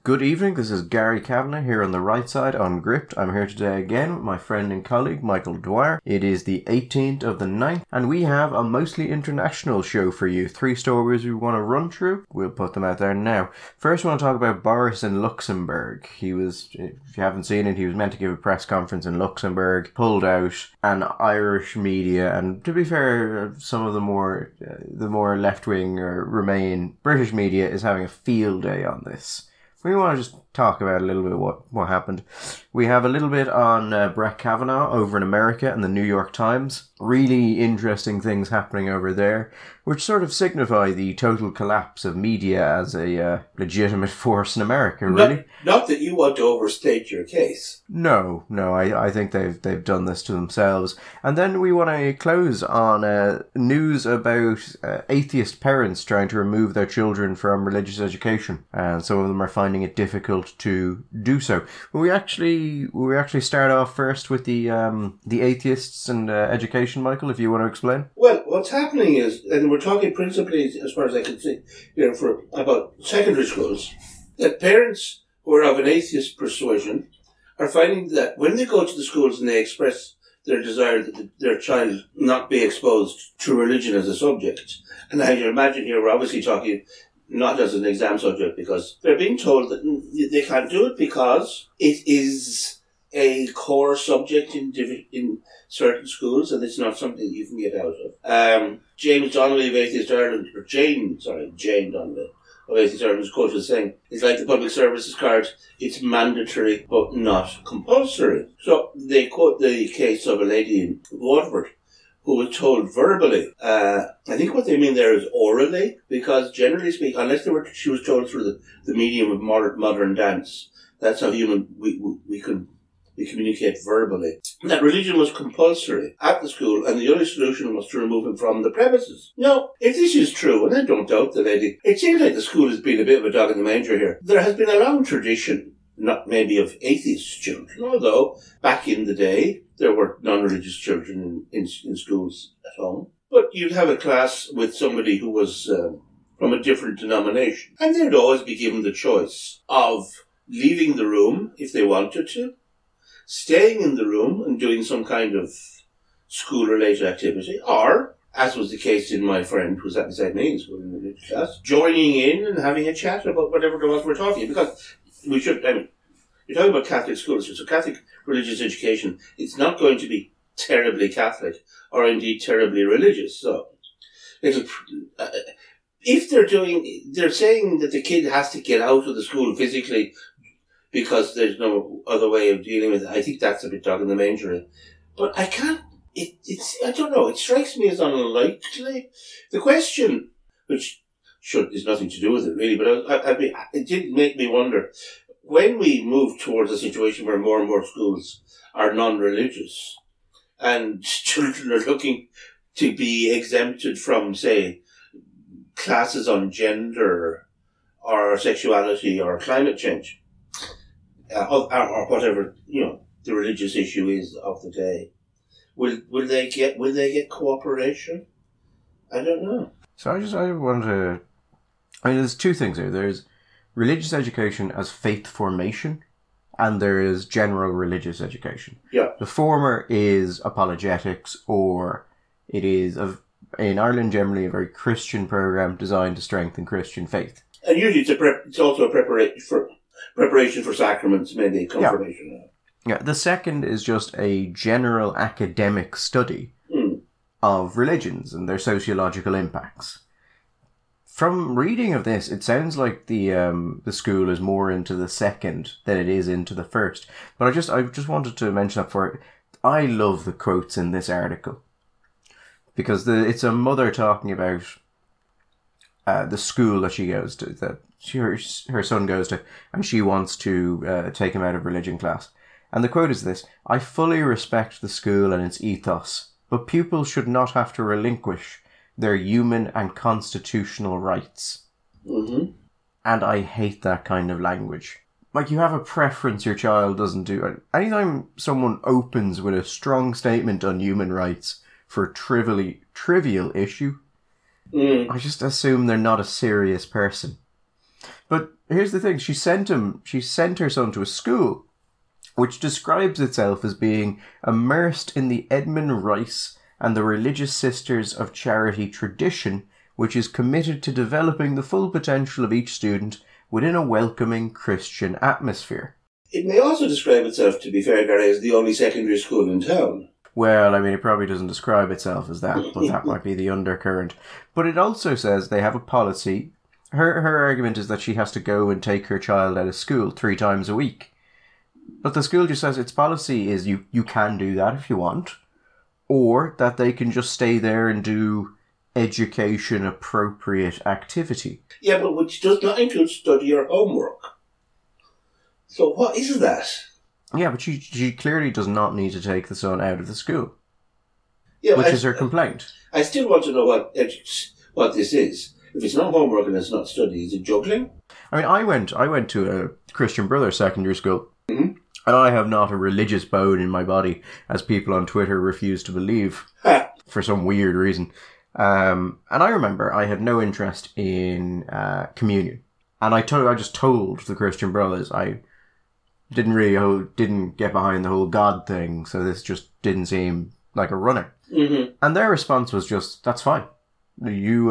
Good evening, this is Gary Kavanagh here on the right side on Gript. I'm here today again with my friend and colleague Michael Dwyer. It is the 18th of the 9th and we have a mostly international show for you. 3 stories we want to run through. We'll put them out there now. First we want to talk about Boris in Luxembourg. If you haven't seen it, he was meant to give a press conference in Luxembourg, pulled out, and Irish media, and to be fair, some of the more left-wing or Remain British media is having a field day on this. We want to just talk about a little bit what happened. We have a little bit on Brett Kavanaugh over in America and the New York Times. Really interesting things happening over there, which sort of signify the total collapse of media as a legitimate force in America, really. Not that you want to overstate your case. No, I think they've done this to themselves. And then we want to close on news about atheist parents trying to remove their children from religious education, and some of them are finding it difficult to do so. Will we actually start off first with the atheists and education, Michael, if you want to explain? Well, what's happening is, and we're talking principally, as far as I can see, for about secondary schools, that parents who are of an atheist persuasion are finding that when they go to the schools and they express their desire that their child not be exposed to religion as a subject, and as you imagine here, we're obviously talking not as an exam subject, because they're being told that they can't do it because it is a core subject in certain schools, and it's not something that you can get out of. James Donnelly of Atheist Ireland, Jane Donnelly of Atheist Ireland is quoted as saying, it's like the public services card, it's mandatory but not compulsory. So they quote the case of a lady in Waterford who was told verbally. I think what they mean there is orally, because generally speaking, unless she was told through the medium of modern dance, that's how we communicate verbally, that religion was compulsory at the school and the only solution was to remove him from the premises. Now, if this is true, and I don't doubt the lady, it seems like the school has been a bit of a dog in the manger here. There has been a long tradition, not maybe of atheist children, although back in the day there were non-religious children in schools at home. But you'd have a class with somebody who was from a different denomination, and they'd always be given the choice of leaving the room if they wanted to, staying in the room and doing some kind of school-related activity, or, as was the case in my friend who sat beside me in school in the religious class, joining in and having a chat about whatever it was we're talking. Because you're talking about Catholic schools, so Catholic religious education, it's not going to be terribly Catholic or indeed terribly religious. So, if they're saying that the kid has to get out of the school physically because there's no other way of dealing with it, I think that's a bit dog in the manger. But I can't, I don't know, it strikes me as unlikely. The question, which is nothing to do with it really, but it did make me wonder, when we move towards a situation where more and more schools are non-religious and children are looking to be exempted from, say, classes on gender or sexuality or climate change, or whatever, the religious issue is of the day, will they get cooperation? I don't know. So there's two things here. There's religious education as faith formation, and there is general religious education. Yeah. The former is apologetics, or it is, in Ireland generally, a very Christian program designed to strengthen Christian faith. And usually it's also a preparation for sacraments, maybe confirmation. Yeah. The second is just a general academic study of religions and their sociological impacts. From reading of this, it sounds like the school is more into the second than it is into the first. But I just wanted to mention that for it. I love the quotes in this article, because it's a mother talking about the school that she goes to, that her son goes to, and she wants to take him out of religion class. And the quote is this: "I fully respect the school and its ethos, but pupils should not have to relinquish their human and constitutional rights." Mm-hmm. And I hate that kind of language. Like, you have a preference your child doesn't do. Anytime someone opens with a strong statement on human rights for a trivial issue, I just assume they're not a serious person. But here's the thing, she sent her son to a school which describes itself as being immersed in the Edmund Rice and the Religious Sisters of Charity tradition, which is committed to developing the full potential of each student within a welcoming Christian atmosphere. It may also describe itself, to be fair, Gary, as the only secondary school in town. Well, I mean, it probably doesn't describe itself as that, but that might be the undercurrent. But it also says they have a policy. Her argument is that she has to go and take her child out of school 3 times a week. But the school just says its policy is you can do that if you want, or that they can just stay there and do education-appropriate activity. Yeah, but which does not include study or homework. So what is that? Yeah, but she clearly does not need to take the son out of the school, yeah, which is her complaint. I still want to know what this is. If it's not homework and it's not study, is it juggling? I mean, I went to a Christian Brothers secondary school, mm-hmm. and I have not a religious bone in my body, as people on Twitter refuse to believe for some weird reason. And I remember I had no interest in communion, and I just told the Christian Brothers I didn't get behind the whole God thing, so this just didn't seem like a runner. Mm-hmm. And their response was just, that's fine. You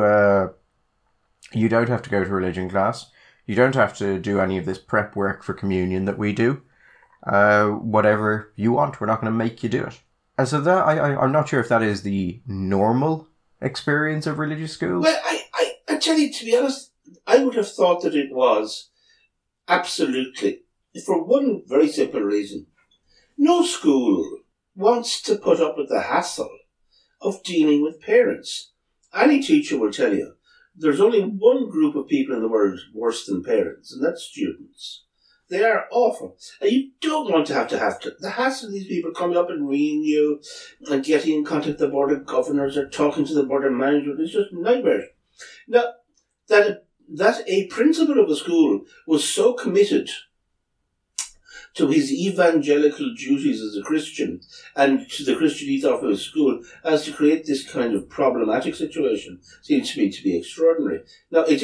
don't have to go to religion class. You don't have to do any of this prep work for communion that we do. Whatever you want, we're not going to make you do it. And so that I'm not sure if that is the normal experience of religious schools. Well, I tell you, to be honest, I would have thought that it was absolutely, for one very simple reason. No school wants to put up with the hassle of dealing with parents. Any teacher will tell you there's only one group of people in the world worse than parents, and that's students. They are awful. And you don't want to have the hassle of these people coming up and ringing you and getting in contact with the Board of Governors or talking to the Board of Management. It's just nightmare. Now, that a principal of a school was so committed to his evangelical duties as a Christian and to the Christian ethos of his school as to create this kind of problematic situation seems to me to be extraordinary. Now, it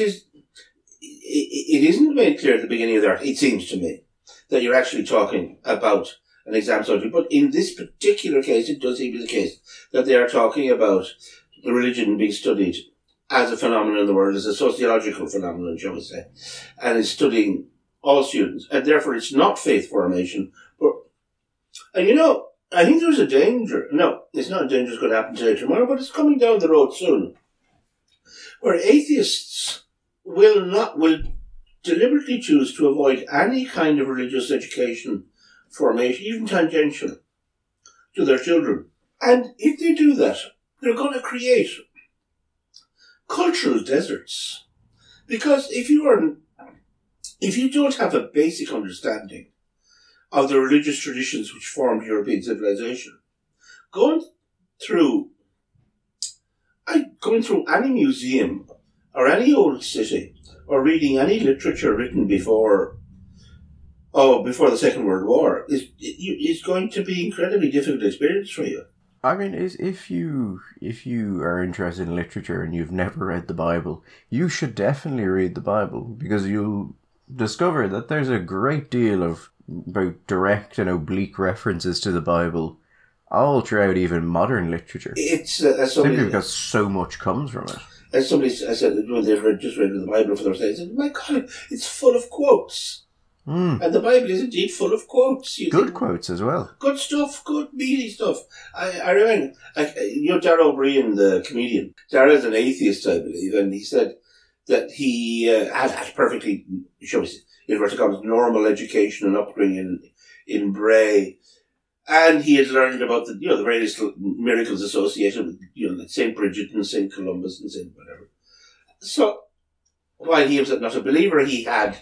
isn't made clear at the beginning of that, it seems to me, that you're actually talking about an exam subject. But in this particular case, it does seem to be the case that they are talking about the religion being studied as a phenomenon in the world, as a sociological phenomenon, shall we say, and is studying all students, and therefore it's not faith formation. But, and I think there's a danger. No, it's not a danger that's going to happen today or tomorrow, but it's coming down the road soon, where atheists will deliberately choose to avoid any kind of religious education formation, even tangential, to their children. And if they do that, they're going to create cultural deserts. Because if you don't have a basic understanding of the religious traditions which formed European civilization, going through any museum or any old city or reading any literature written before the Second World War is going to be incredibly difficult experience for you. I mean, if you are interested in literature and you've never read the Bible, you should definitely read the Bible, because you'll discover that there's a great deal of both direct and oblique references to the Bible all throughout even modern literature. It's simply because so much comes from it. As somebody said when they just read the Bible for the first time, they said, "My God, it's full of quotes." And the Bible is indeed full of quotes. Good quotes as well. Good stuff, good meaty stuff. I remember, Dara O'Brien, the comedian. Dara's an atheist, I believe, and he said that he had perfectly, shall we say, inverted commas, normal education and upbringing in Bray. And he had learned about the various miracles associated with, St. Bridget and St. Columbus and St. whatever. So, while he was not a believer, he had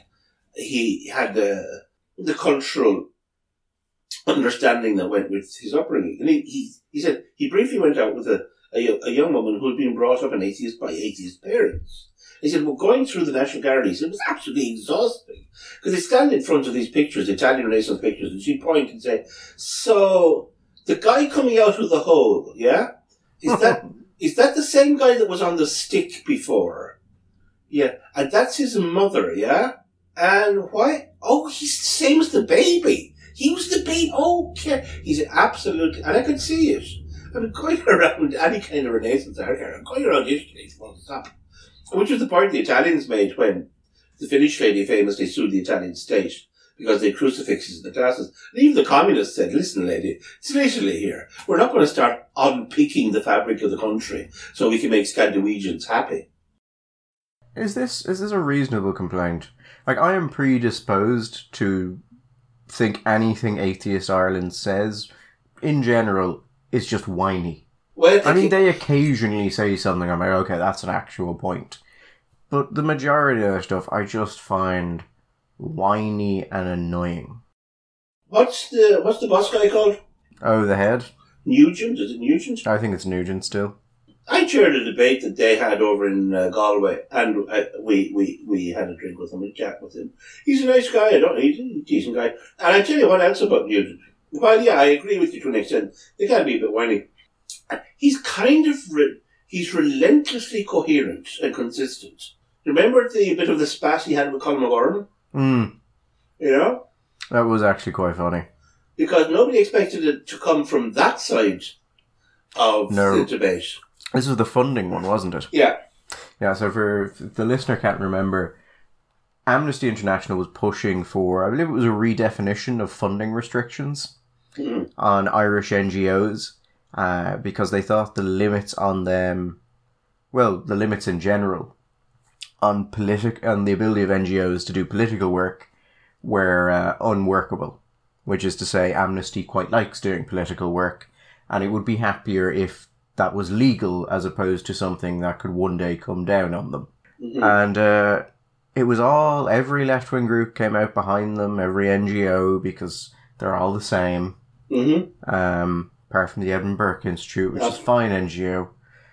the cultural understanding that went with his upbringing. And he said he briefly went out with a young woman who had been brought up an atheist by atheist parents. He said, going through the National Galleries, it was absolutely exhausting. Because they stand in front of these pictures, Italian Renaissance pictures, and she'd point and say, "So, the guy coming out of the hole, yeah? Is that the same guy that was on the stick before? Yeah, and that's his mother, yeah? And why? Oh, he's the same as the baby. He was the baby. Okay. He's absolutely, and I can see it. I mean, going around any kind of Renaissance art, going around Italy, full stop. Which was the point the Italians made when the Finnish lady famously sued the Italian state because they had crucifixes in the classes. And even the communists said, listen, lady, it's Italy here. We're not going to start unpicking the fabric of the country so we can make Scandinavians happy. Is this a reasonable complaint? Like, I am predisposed to think anything Atheist Ireland says, in general, is just whiny. Well, I mean, they occasionally say something, I'm like, okay, that's an actual point. But the majority of their stuff I just find whiny and annoying. What's the boss guy called? Oh, the head? Nugent? Is it Nugent? I think it's Nugent still. I chaired a debate that they had over in Galway, and we had a drink with him, a chat with him. He's a nice guy, he's a decent guy. And I tell you what else about Nugent. Well, yeah, I agree with you to an extent. They can be a bit whiny. He's kind of, he's relentlessly coherent and consistent. Remember the bit of the spat he had with Colin McGorman? You know? That was actually quite funny. Because nobody expected it to come from that side of the debate. This was the funding one, wasn't it? Yeah. Yeah, so for if the listener can't remember, Amnesty International was pushing for, I believe it was a redefinition of funding restrictions on Irish NGOs because they thought the limits on them, well, the limits in general on the ability of NGOs to do political work were unworkable. Which is to say, Amnesty quite likes doing political work, and it would be happier if that was legal as opposed to something that could one day come down on them. Mm-hmm. And it was every left-wing group came out behind them, every NGO, because they're all the same. Mm-hmm. Apart from the Edmund Burke Institute, which is a fine NGO.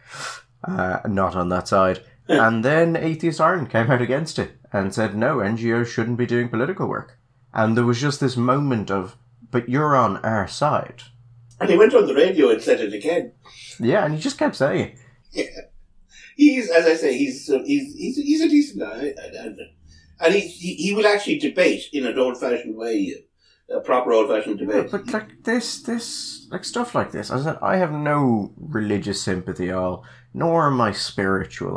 Not on that side. And then Atheist Ireland came out against it and said, no, NGOs shouldn't be doing political work. And there was just this moment of, but you're on our side. And he went on the radio and said it again. Yeah, and he just kept saying it. Yeah. He's, as I say, he's a decent guy. And he will actually debate in an old-fashioned way, a proper old-fashioned debate. Yeah, but like this, like stuff like this, as I said, I have no religious sympathy at all, nor am I spiritual.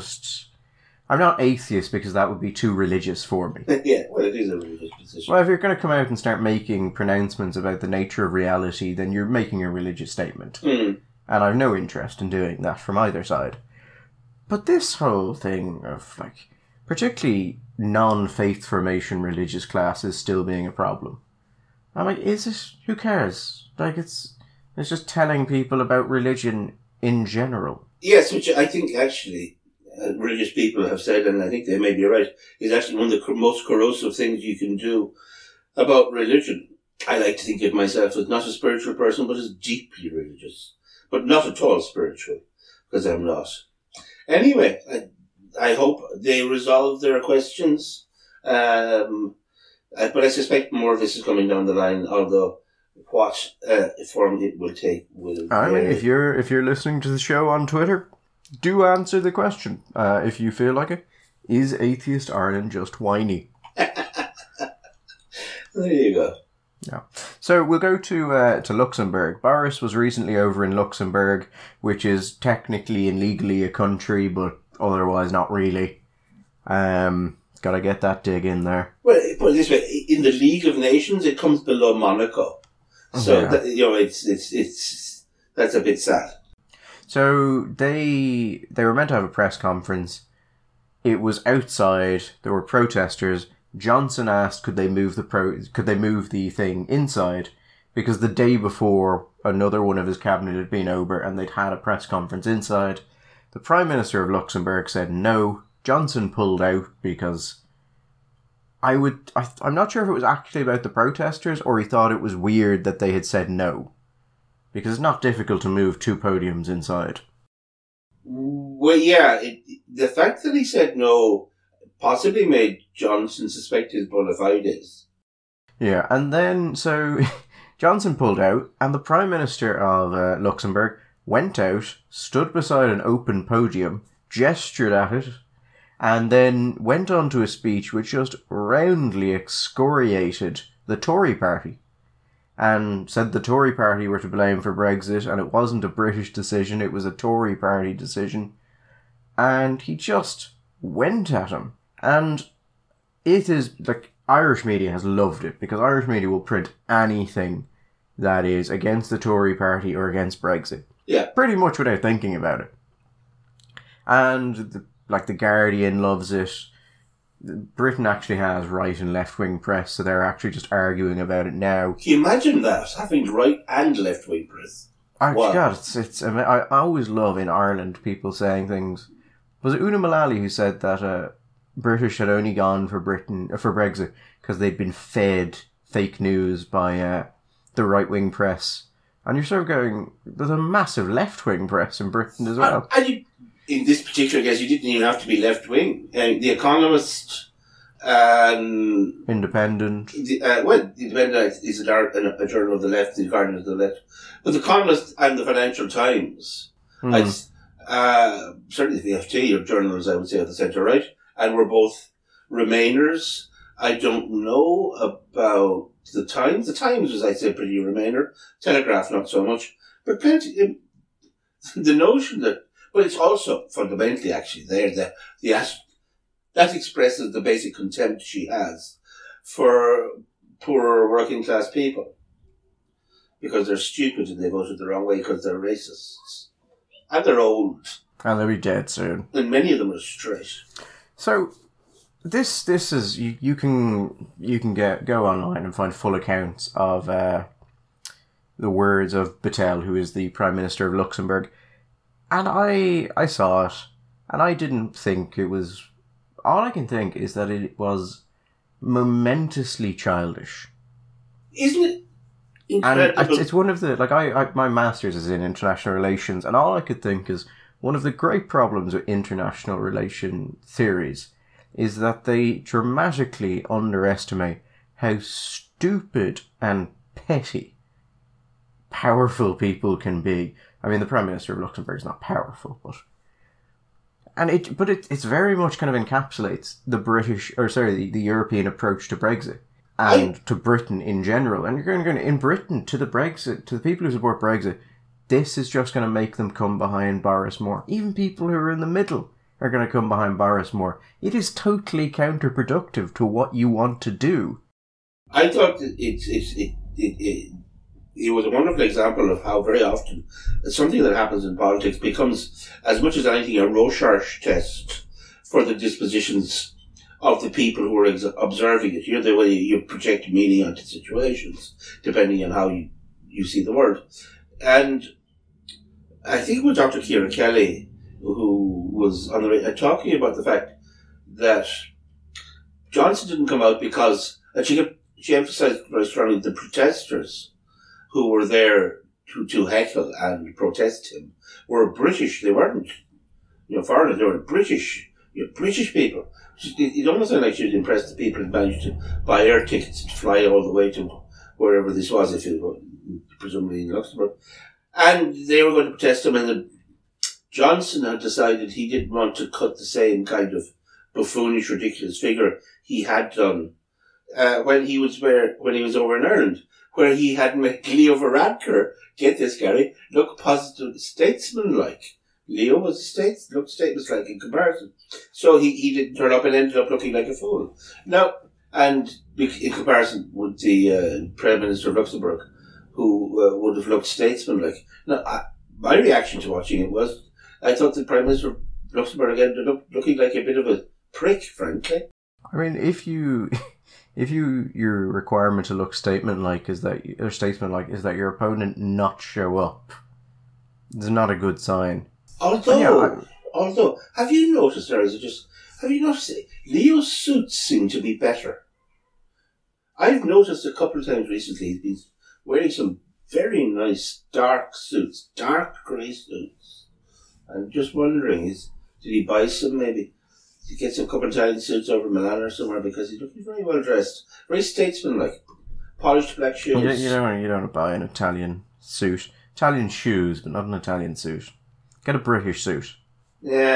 I'm not atheist because that would be too religious for me. Yeah, well, it is a religious position. Well, if you're going to come out and start making pronouncements about the nature of reality, then you're making a religious statement. Mm. And I've no interest in doing that from either side. But this whole thing of, like, particularly non-faith formation religious classes still being a problem. I'm like, who cares? Like, it's just telling people about religion in general. Yes, which I think actually religious people have said, and I think they may be right, is actually one of the most corrosive things you can do about religion. I like to think of myself as not a spiritual person, but as deeply religious. But not at all spiritual, because I'm not. Anyway, I hope they resolve their questions. But I suspect more of this is coming down the line, although what form it will take will... I mean, if you're listening to the show on Twitter, do answer the question, if you feel like it. Is Atheist Ireland just whiny? There you go. Yeah. So we'll go to Luxembourg. Boris was recently over in Luxembourg, which is technically and legally a country, but otherwise not really. Gotta get that dig in there. Well, put it this way, in the League of Nations, it comes below Monaco. So, yeah. It's that's a bit sad. So they were meant to have a press conference. It was outside. There were protesters. Johnson asked, could they move the thing inside? Because the day before, another one of his cabinet had been over and they'd had a press conference inside. The Prime Minister of Luxembourg said no. Johnson pulled out because I'm not sure if it was actually about the protesters or he thought it was weird that they had said no. Because it's not difficult to move two podiums inside. Well, yeah, the fact that he said no possibly made Johnson suspect his bona fides. Yeah, and then, so, Johnson pulled out, and the Prime Minister of Luxembourg went out, stood beside an open podium, gestured at it, and then went on to a speech which just roundly excoriated the Tory party and said the Tory party were to blame for Brexit and it wasn't a British decision, it was a Tory party decision. And he just went at him. And it is, like, Irish media has loved it, because Irish media will print anything that is against the Tory party or against Brexit. Yeah. Pretty much without thinking about it. And, the Guardian loves it. Britain actually has right and left-wing press, so they're actually just arguing about it now. Can you imagine that, having right and left-wing press? Wow. God, I always love in Ireland people saying things. Was it Una Mullally who said that British had only gone for Brexit because they'd been fed fake news by the right-wing press? And you're sort of going, there's a massive left-wing press in Britain as well. And in this particular case, you didn't even have to be left-wing. The Economist... Independent. The Independent is a journal of the left, the Guardian of the left. But the Economist and the Financial Times, certainly the FT are journals, I would say, of the centre-right, and were both Remainers. I don't know about the Times. The Times was, I'd say, pretty Remainer. Telegraph, not so much. But plenty... The notion that... But it's also fundamentally, actually, there, that expresses the basic contempt she has for poor working class people. Because they're stupid and they voted the wrong way because they're racists. And they're old. And they'll be dead soon. And many of them are straight. So, this is... You can go online and find full accounts of the words of Bettel, who is the Prime Minister of Luxembourg. And I saw it, and I didn't think it was... All I can think is that it was momentously childish. Isn't it incredible? And it's one of the... my master's is in international relations, and all I could think is one of the great problems with international relation theories is that they dramatically underestimate how stupid and petty powerful people can be. I mean, the Prime Minister of Luxembourg is not powerful, but it's very much kind of encapsulates the European approach to Brexit and to Britain in general. And you're going in Britain to the people who support Brexit, this is just going to make them come behind Boris more. Even people who are in the middle are going to come behind Boris more. It is totally counterproductive to what you want to do. I thought it was a wonderful example of how very often something that happens in politics becomes, as much as anything, a Rorschach test for the dispositions of the people who are observing it. The way you project meaning onto situations, depending on how you see the world. And I think it was Dr. Ciara Kelly who was on the radio talking about the fact that Johnson didn't come out because, and she emphasised very strongly, the protesters who were there to heckle and protest him were British. They weren't, foreigners. They were British people. It almost sounded like she was impressed that people had managed to buy air tickets to fly all the way to wherever this was, if it were presumably in Luxembourg. And they were going to protest him, and Johnson had decided he didn't want to cut the same kind of buffoonish, ridiculous figure he had done when he was over in Ireland, where he had made Leo Varadkar, get this, Gary, look positive, statesman-like. Leo was statesman-like in comparison. So he didn't turn up and ended up looking like a fool. Now, and in comparison with the Prime Minister of Luxembourg, who would have looked statesman-like. Now, my reaction to watching it was, I thought the Prime Minister of Luxembourg ended up looking like a bit of a prick, frankly. I mean, if your requirement to look statesman-like is that your opponent not show up, it's not a good sign. Although, have you noticed, Leo's suits seem to be better. I've noticed a couple of times recently he's been wearing some very nice dark suits, dark grey suits. I'm just wondering, did he buy some maybe? Did he get some couple of Italian suits over Milan or somewhere, because he's looking very well dressed, very statesman-like, polished black shoes. You don't buy an Italian suit, Italian shoes, but not an Italian suit. Get a British suit. Yeah,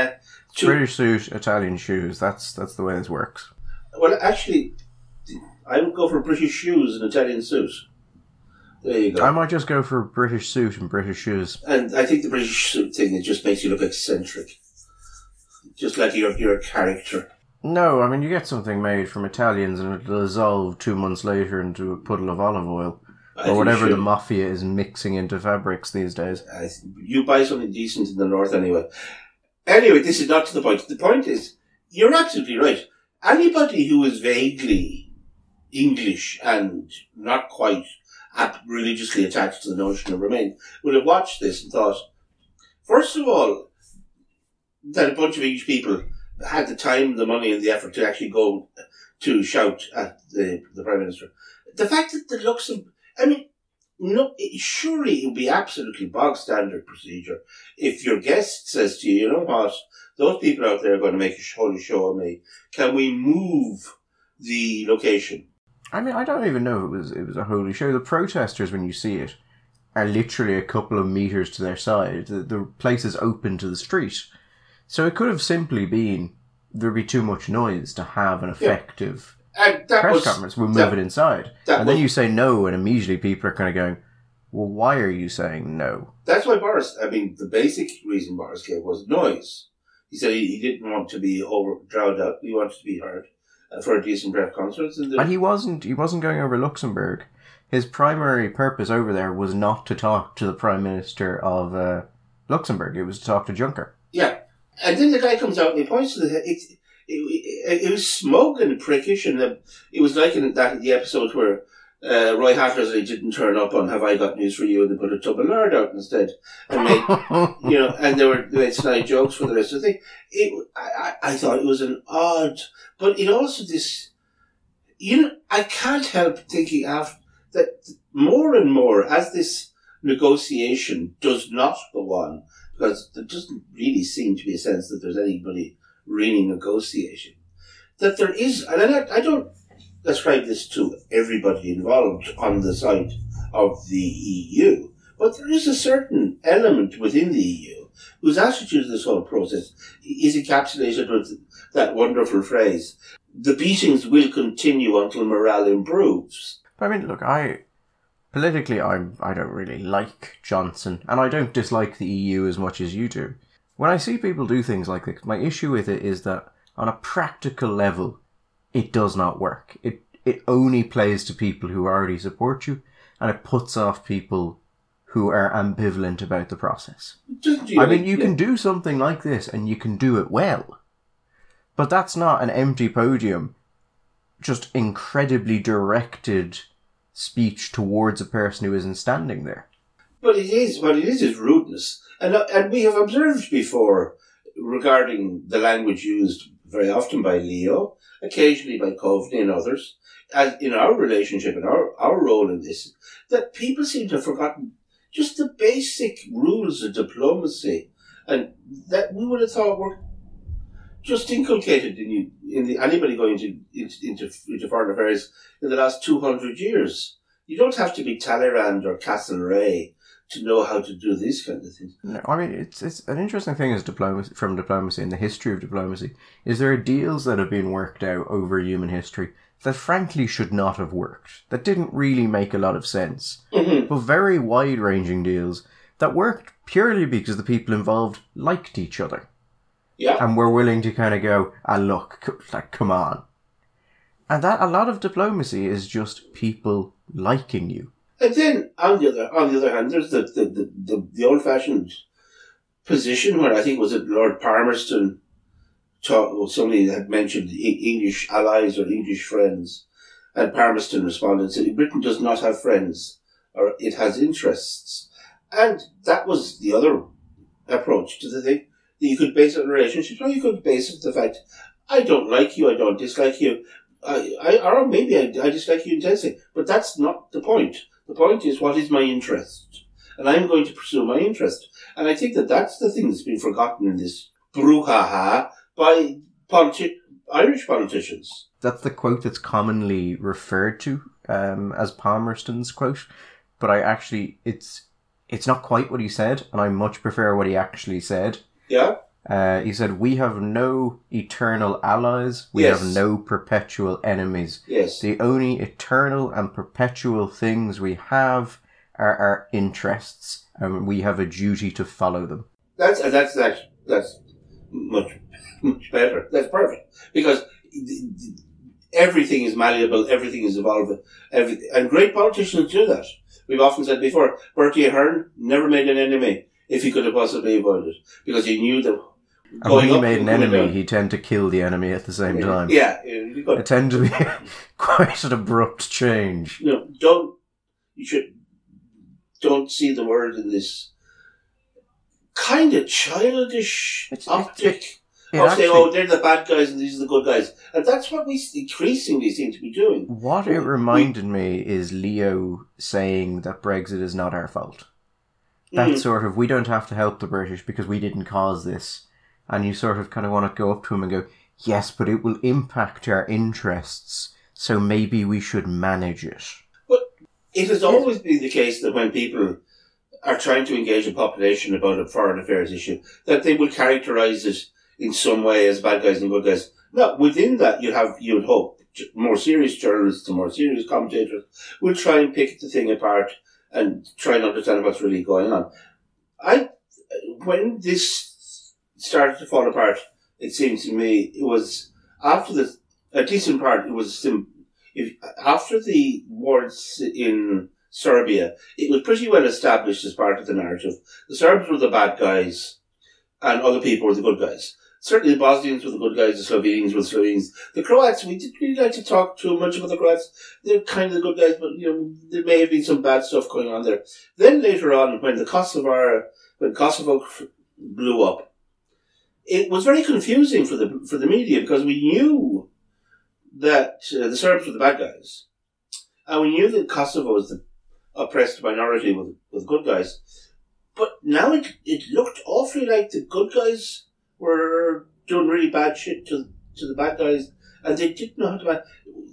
British suit, Italian shoes. That's the way this works. Well, actually, I would go for British shoes and Italian suit. There you go. I might just go for British suit and British shoes. And I think the British suit thing, it just makes you look eccentric. Just like you're a character. No, I mean, you get something made from Italians and it'll dissolve 2 months later into a puddle of olive oil. Or whatever the mafia is mixing into fabrics these days. You buy something decent in the north anyway. Anyway, this is not to the point. The point is, you're absolutely right. Anybody who is vaguely English and not quite religiously attached to the notion of Remain would have watched this and thought, first of all, that a bunch of English people had the time, the money, and the effort to actually go to shout at the Prime Minister. The fact that the Luxembourg... I mean, no, surely it would be absolutely bog standard procedure if your guest says to you, you know what, those people out there are going to make a holy show of me. Can we move the location? I mean, I don't even know if it was a holy show. The protesters, when you see it, are literally a couple of meters to their side. The place is open to the street. So it could have simply been there'd be too much noise to have an effective press conference. We'll move it inside. And then you say no, and immediately people are kind of going, well, why are you saying no? That's why the basic reason Boris gave was noise. He said he didn't want to be drowned out. He wanted to be heard for a decent press conference. And he wasn't going over Luxembourg. His primary purpose over there was not to talk to the Prime Minister of Luxembourg. It was to talk to Juncker. Yeah. And then the guy comes out and he points to it was smug and prickish, and it was like in the episode where Roy Hattersley didn't turn up on Have I Got News for You, and they put a tub of lard out instead, and made and they made snide jokes for the rest of the thing. I thought it was an odd, but it also I can't help thinking that more and more as this negotiation does not go on, because there doesn't really seem to be a sense that there's anybody really negotiating, that there is, and I don't ascribe this to everybody involved on the side of the EU, but there is a certain element within the EU whose attitude to this whole process is encapsulated with that wonderful phrase, the beatings will continue until morale improves. But I mean, look, politically, I don't really like Johnson, and I don't dislike the EU as much as you do. When I see people do things like this, my issue with it is that on a practical level, it does not work. It only plays to people who already support you, and it puts off people who are ambivalent about the process. I mean, you can do something like this, and you can do it well. But that's not an empty podium, just incredibly directed speech towards a person who isn't standing there. But what it is rudeness. And we have observed before regarding the language used very often by Leo, occasionally by Coveney and others, as in our relationship and our role in this, that people seem to have forgotten just the basic rules of diplomacy, and that we would have thought were just inculcated in anybody going into foreign affairs in the last 200 years. You don't have to be Talleyrand or Castlereagh to know how to do these kind of things. No, I mean, it's an interesting thing as diplomacy, in the history of diplomacy, is there are deals that have been worked out over human history that frankly should not have worked, that didn't really make a lot of sense, but very wide-ranging deals that worked purely because the people involved liked each other. Yeah. And were willing to kind of go, look, like, come on. And that, a lot of diplomacy is just people liking you. And then, on the other hand, there's the old-fashioned position where I think was it Lord Palmerston somebody had mentioned English allies or English friends, and Palmerston responded, said, Britain does not have friends, or it has interests. And that was the other approach to the thing. You could base it on relationships, or you could base it on the fact, I don't like you, I don't dislike you, or maybe I dislike you intensely. But that's not the point. The point is, what is my interest? And I'm going to pursue my interest. And I think that that's the thing that's been forgotten in this brouhaha by Irish politicians. That's the quote that's commonly referred to as Palmerston's quote. But it's not quite what he said, and I much prefer what he actually said. Yeah. He said, "We have no eternal allies. We Yes. have no perpetual enemies. Yes. The only eternal and perpetual things we have are our interests, and we have a duty to follow them." That's much better. That's perfect, because everything is malleable, everything is evolving, and great politicians do that. We've often said before, Bertie Ahern never made an enemy if he could have possibly avoided it, because he knew that. And when he made an enemy, he tended to kill the enemy at the same time. Yeah, It tended to be quite an abrupt change. Don't see the world in this kind of childish optic of saying, "Oh, they're the bad guys and these are the good guys," and that's what we increasingly seem to be doing. What it reminded me is Leo saying that Brexit is not our fault. That sort of, we don't have to help the British because we didn't cause this. And you sort of kind of want to go up to him and go, yes, but it will impact our interests, so maybe we should manage it. But it has always been the case that when people are trying to engage a population about a foreign affairs issue, that they will characterise it in some way as bad guys and good guys. Now, within that, you would hope more serious journalists and more serious commentators will try and pick the thing apart and try and understand what's really going on. When this started to fall apart, it seems to me, it was after a decent part, it was after the wars in Serbia, it was pretty well established as part of the narrative. The Serbs were the bad guys and other people were the good guys. Certainly the Bosnians were the good guys, the Slovenians were the Slovenes. The Croats, we didn't really like to talk too much about the Croats. They're kind of the good guys, but there may have been some bad stuff going on there. Then later on, when Kosovo blew up, it was very confusing for the media, because we knew that the Serbs were the bad guys, and we knew that Kosovo was the oppressed minority with the good guys. But now it looked awfully like the good guys were doing really bad shit to the bad guys, and they didn't know how to.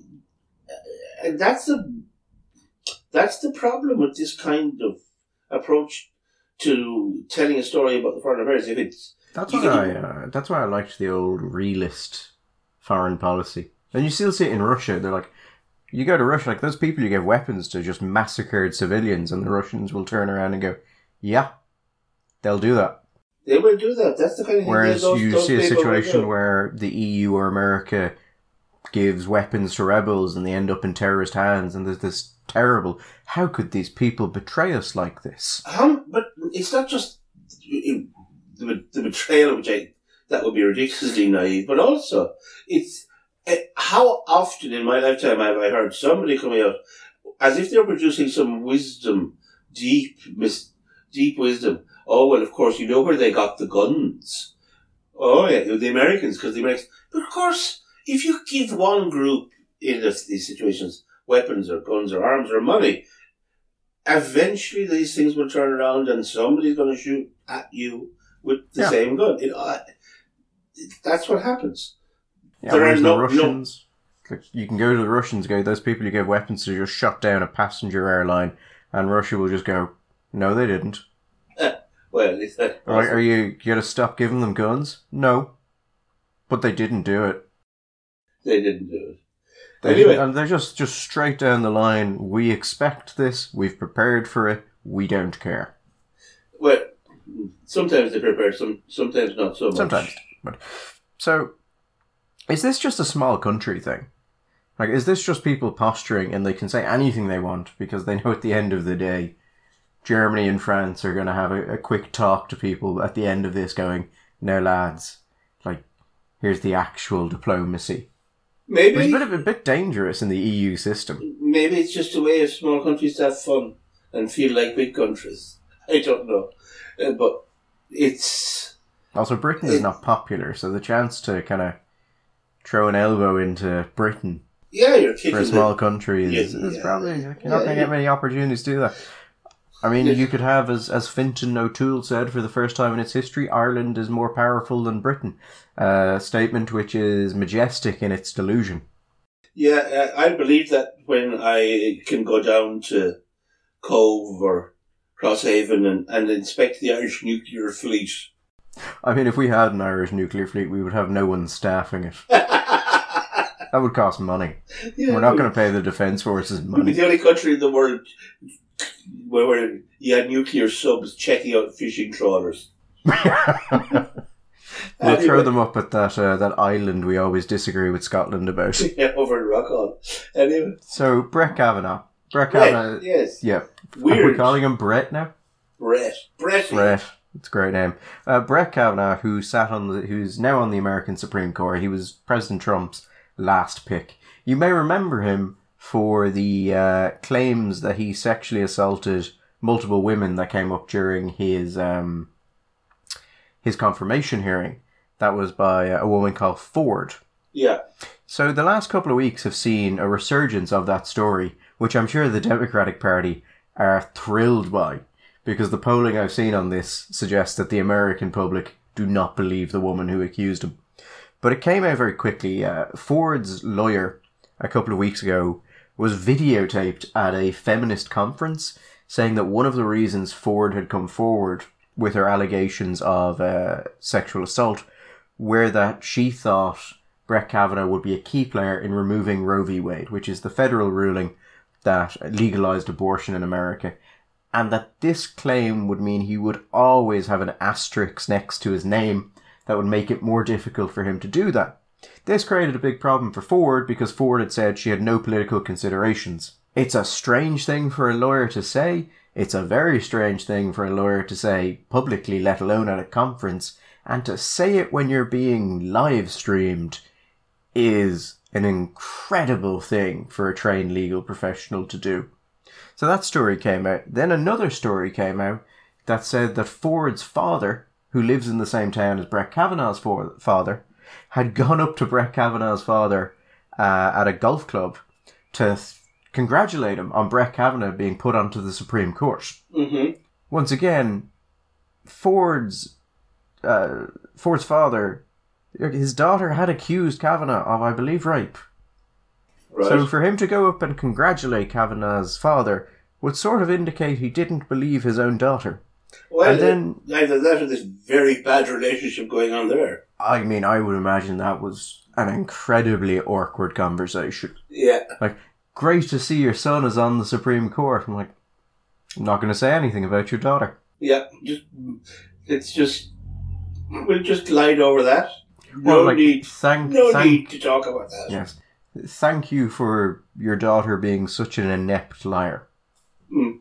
And that's the problem with this kind of approach to telling a story about the foreign affairs. That's why I liked the old realist foreign policy. And you still see it in Russia. They're like, you go to Russia, like those people you give weapons to just massacred civilians, and the Russians will turn around and go, yeah, they'll do that. They will do that. That's the kind of thing. Whereas you see a situation where the EU or America gives weapons to rebels and they end up in terrorist hands, and there's this terrible, how could these people betray us like this? But it's not just the betrayal, that would be ridiculously naive, but also it's how often in my lifetime have I heard somebody coming out as if they're producing some wisdom, deep wisdom. Oh, well, of course, you know where they got the guns. Oh, yeah, the Americans, because the Americans. But of course, if you give one group in these situations weapons or guns or arms or money, eventually these things will turn around and somebody's going to shoot at you with the same gun. That's what happens. Yeah, there are the Russians. You can go to the Russians, those people you gave weapons to just shut down a passenger airline, and Russia will just go, no, they didn't. Well, is that possible? Right, are you going to stop giving them guns? No. But they didn't do it. They didn't do it. Anyway. And they're just straight down the line. We expect this. We've prepared for it. We don't care. Well, sometimes they prepare, sometimes not so much. Sometimes. But, so, is this just a small country thing? Like, is this just people posturing and they can say anything they want because they know at the end of the day Germany and France are going to have a quick talk to people at the end of this going, no lads, like, here's the actual diplomacy. Maybe. It's a bit dangerous in the EU system. Maybe it's just a way of small countries to have fun and feel like big countries. I don't know. But it's... Also, Britain is not popular, so the chance to kind of throw an elbow into Britain you're kicking for a small country is probably... You're not going to get many opportunities to do that. I mean, you could have, as Fintan O'Toole said, for the first time in its history, Ireland is more powerful than Britain. A statement which is majestic in its delusion. Yeah, I believe that when I can go down to Cove or Crosshaven and inspect the Irish nuclear fleet. I mean, if we had an Irish nuclear fleet, we would have no one staffing it. That would cost money. Yeah, We're not going to pay the defence forces we'd be money. the only country in the world where you had nuclear subs checking out fishing trawlers. We'll throw Anyway. them up at that island we always disagree with Scotland about. Yeah, over in Rockall. Anyway. So, Brett Kavanaugh. Brett Kavanaugh. Brett, yes. Yeah. Are we Weird. calling him Brett now? Brett. Bretty. Brett. It's a great name. Brett Kavanaugh, who's now on the American Supreme Court. He was President Trump's last pick. You may remember him for the claims that he sexually assaulted multiple women that came up during his confirmation hearing. That was by a woman called Ford. Yeah. So the last couple of weeks have seen a resurgence of that story, which I'm sure the Democratic Party are thrilled by, because the polling I've seen on this suggests that the American public do not believe the woman who accused him. But it came out very quickly. Ford's lawyer, a couple of weeks ago, was videotaped at a feminist conference, saying that one of the reasons Ford had come forward with her allegations of sexual assault were that she thought Brett Kavanaugh would be a key player in removing Roe v. Wade, which is the federal ruling that legalized abortion in America, and that this claim would mean he would always have an asterisk next to his name that would make it more difficult for him to do that. This created a big problem for Ford because Ford had said she had no political considerations. It's a strange thing for a lawyer to say. It's a very strange thing for a lawyer to say publicly, let alone at a conference, and to say it when you're being live streamed is an incredible thing for a trained legal professional to do. So that story came out. Then another story came out that said that Ford's father, who lives in the same town as Brett Kavanaugh's father, had gone up to Brett Kavanaugh's father at a golf club to congratulate him on Brett Kavanaugh being put onto the Supreme Court. Mm-hmm. Once again, Ford's father, his daughter had accused Kavanaugh of, I believe, rape. Right. So for him to go up and congratulate Kavanaugh's father would sort of indicate he didn't believe his own daughter. Well, and then, either that or this very bad relationship going on there. I mean, I would imagine that was an incredibly awkward conversation. Yeah. Like, great to see your son is on the Supreme Court. I'm like, I'm not going to say anything about your daughter. Yeah. We'll just glide over that. No need to talk about that. Yes. Thank you for your daughter being such an inept liar. Mm.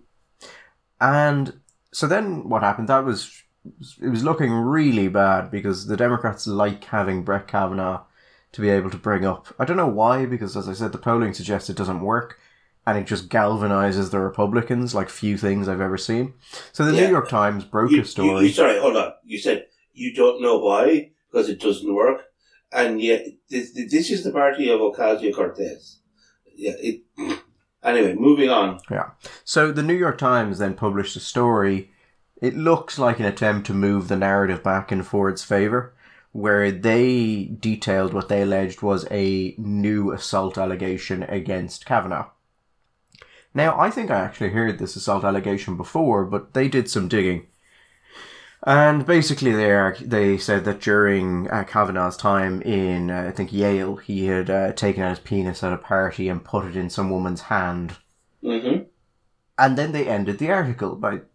And so then what happened? It was looking really bad because the Democrats like having Brett Kavanaugh to be able to bring up. I don't know why, because as I said, the polling suggests it doesn't work and it just galvanizes the Republicans like few things I've ever seen. So the New York Times broke a story. Sorry, hold on. You said you don't know why because it doesn't work. And yet, this is the party of Ocasio-Cortez. Yeah. Anyway, moving on. Yeah. So the New York Times then published a story. It looks like an attempt to move the narrative back in Ford's favour, where they detailed what they alleged was a new assault allegation against Kavanaugh. Now, I think I actually heard this assault allegation before, but they did some digging. And basically they said that during Kavanaugh's time in, I think, Yale, he had taken out his penis at a party and put it in some woman's hand. Mm-hmm. And then they ended the article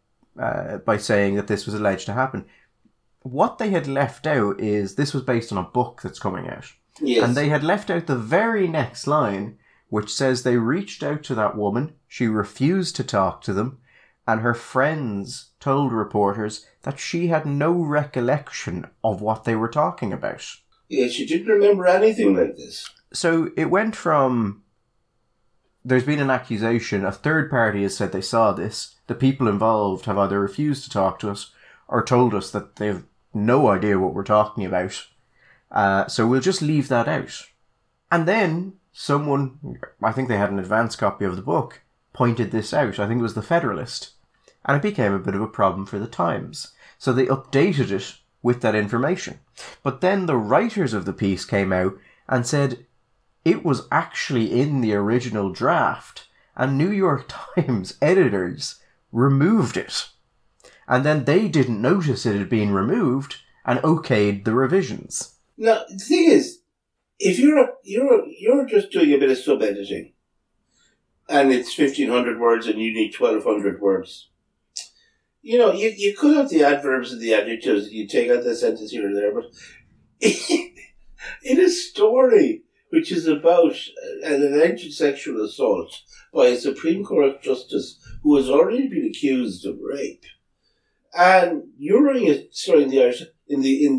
by saying that this was alleged to happen. What they had left out is this was based on a book that's coming out. Yes. And they had left out the very next line, which says they reached out to that woman, she refused to talk to them, and her friends told reporters that she had no recollection of what they were talking about. Yeah, she didn't remember anything like this. So it went from, there's been an accusation, a third party has said they saw this, the people involved have either refused to talk to us or told us that they have no idea what we're talking about. So we'll just leave that out. And then someone, I think they had an advance copy of the book, pointed this out. I think it was the Federalist. And it became a bit of a problem for the Times. So they updated it with that information. But then the writers of the piece came out and said it was actually in the original draft, and New York Times editors removed it. And then they didn't notice it had been removed, and okayed the revisions. Now, the thing is, if you're just doing a bit of sub-editing, and it's 1,500 words and you need 1,200 words, you could have the adverbs and the adjectives, you take out the sentence here or there, but in a story which is about an alleged sexual assault by a Supreme Court justice who has already been accused of rape, and you're running a story in the Irish, in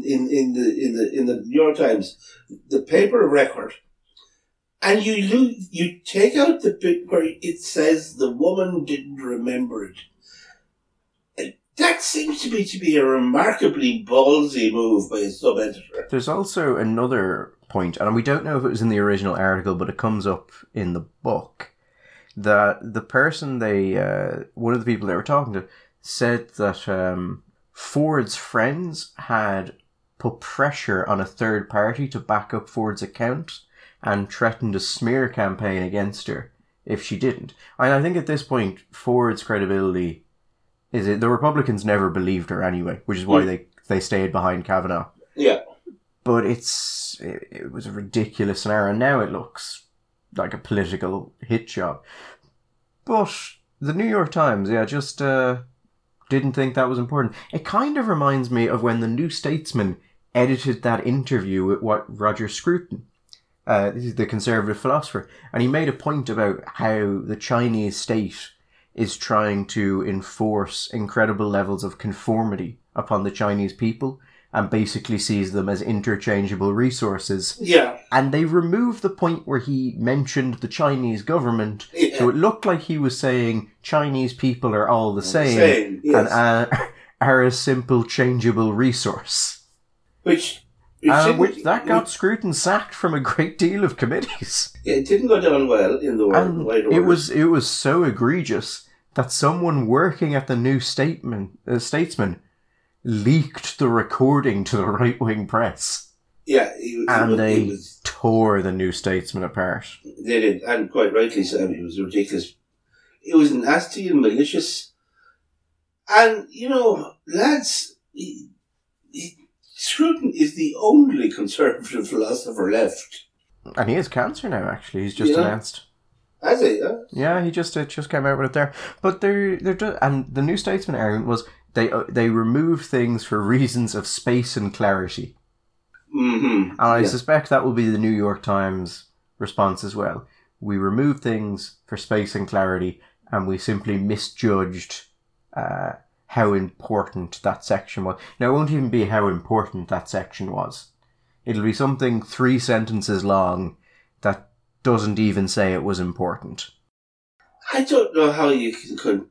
the New York Times, the paper of record, and you take out the bit where it says the woman didn't remember it. And that seems to be a remarkably ballsy move by a sub-editor. There's also another point, and we don't know if it was in the original article, but it comes up in the book, that the person one of the people they were talking to said that Ford's friends had put pressure on a third party to back up Ford's account and threatened a smear campaign against her if she didn't. And I think at this point, Ford's credibility the Republicans never believed her anyway, which is why they stayed behind Kavanaugh. Yeah. But it was a ridiculous scenario, and now it looks like a political hit job. But the New York Times, just didn't think that was important. It kind of reminds me of when the New Statesman edited that interview with Roger Scruton, the conservative philosopher, and he made a point about how the Chinese state is trying to enforce incredible levels of conformity upon the Chinese people and basically sees them as interchangeable resources. Yeah. And they removed the point where he mentioned the Chinese government, so it looked like he was saying Chinese people are all the same, yes. And are a simple changeable resource. Which got Scruton sacked from a great deal of committees. Yeah, it didn't go down well in the world. It was so egregious that someone working at the New Statesman leaked the recording to the right-wing press. Yeah, they tore the New Statesman apart. They did, and quite rightly so. I mean, it was ridiculous. It was nasty and malicious. And, lads, Scruton is the only conservative philosopher left. And he has cancer now, actually. He's just announced. Has he? Yeah, he just came out with it there. But and the New Statesman argument was they removed things for reasons of space and clarity. Mm-hmm. And I suspect that will be the New York Times response as well. We removed things for space and clarity, and we simply misjudged how important that section was. Now, it won't even be how important that section was. It'll be something 3 sentences long that doesn't even say it was important. I don't know how you could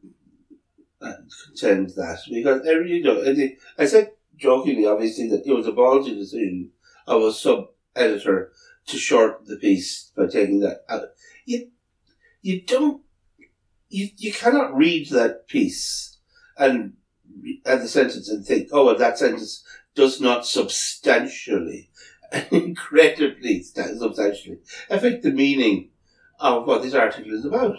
contend that, because I said jokingly, obviously, that it was a ballsy decision of a sub-editor to shorten the piece by taking that out. You cannot read that piece and the sentence and think, oh, well, that sentence does not substantially, incredibly substantially, affect the meaning of what this article is about.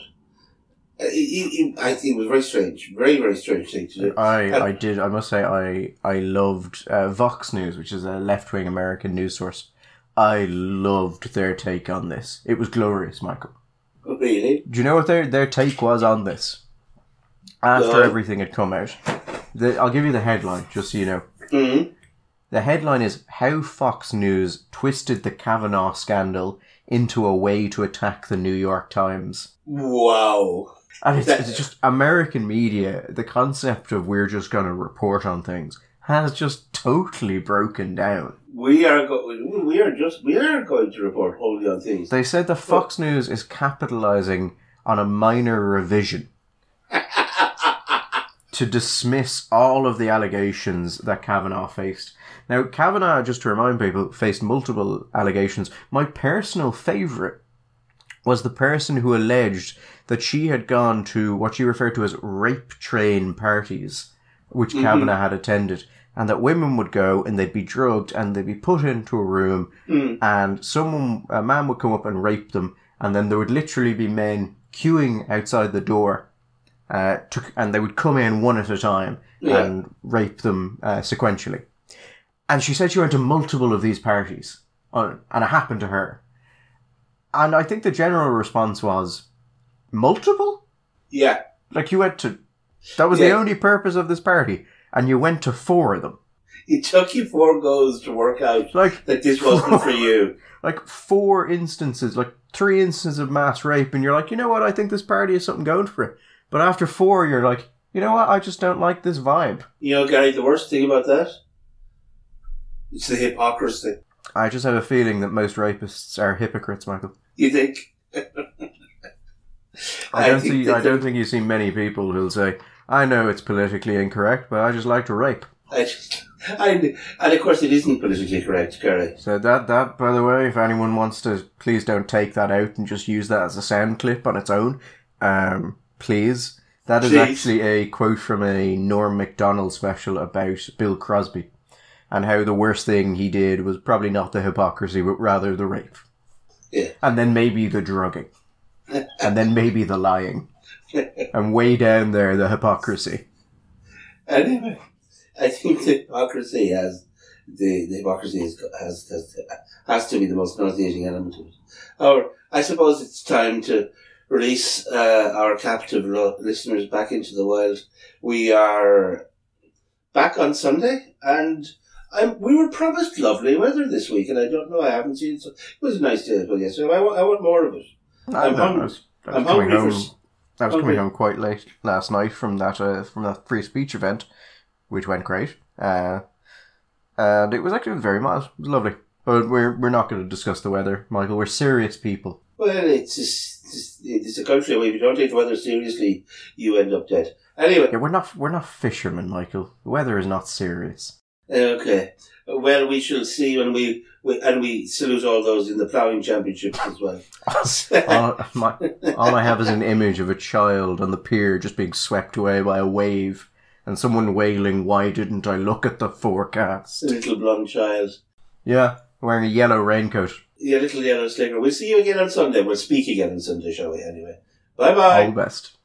I think it was very strange, very, very strange thing to do. I must say, I loved Vox News, which is a left-wing American news source. I loved their take on this. It was glorious, Michael. Oh, really? Do you know what their take was on this? After everything had come out. I'll give you the headline, just so you know. Mm-hmm. The headline is, How Fox News Twisted the Kavanaugh Scandal into a Way to Attack the New York Times. Wow. And it's just American media, the concept of we're just going to report on things has just totally broken down. We are going to report only on things. They said that Fox News is capitalizing on a minor revision to dismiss all of the allegations that Kavanaugh faced. Now, Kavanaugh, just to remind people, faced multiple allegations. My personal favourite was the person who alleged that she had gone to what she referred to as rape train parties, which Kavanaugh had attended, and that women would go and they'd be drugged and they'd be put into a room and a man would come up and rape them, and then there would literally be men queuing outside the door and they would come in one at a time and rape them sequentially. And she said she went to multiple of these parties, and it happened to her. And I think the general response was, multiple? Yeah. Like, you went to... That was the only purpose of this party, and you went to 4 of them. It took you 4 goes to work out that this wasn't for you. Like 4 instances, like 3 instances of mass rape, and you're like, you know what, I think this party has something going for it. But after 4, you're like, you know what, I just don't like this vibe. You know, Gary, the worst thing about that? It's the hypocrisy. I just have a feeling that most rapists are hypocrites, Michael. You think? I don't think you see many people who'll say, I know it's politically incorrect, but I just like to rape. And of course it isn't politically correct, Gary. So that, by the way, if anyone wants to, please don't take that out and just use that as a sound clip on its own. Please. That is actually a quote from a Norm Macdonald special about Bill Crosby, and how the worst thing he did was probably not the hypocrisy, but rather the rape. Yeah. And then maybe the drugging. And then maybe the lying. And way down there, the hypocrisy. Anyway, I think the hypocrisy has to be the most nauseating element of it. Or I suppose it's time to release our captive listeners back into the wild. We are back on Sunday, and we were promised lovely weather this week, and I don't know, I haven't seen it. So it was a nice day yesterday. I want more of it. I was coming home quite late last night from that free speech event, which went great. And it was actually very mild. It was lovely. But we're not going to discuss the weather, Michael. We're serious people. Well, it's a country where if you don't take the weather seriously, you end up dead. Anyway. Yeah, we're not fishermen, Michael. The weather is not serious. Okay. Well, we shall see when we salute all those in the ploughing championships as well. all I have is an image of a child on the pier just being swept away by a wave, and someone wailing, "Why didn't I look at the forecast?" A little blonde child. Yeah, wearing a yellow raincoat. Yeah, little yellow slicker. We'll see you again on Sunday. We'll speak again on Sunday, shall we? Anyway. Bye-bye. All the best.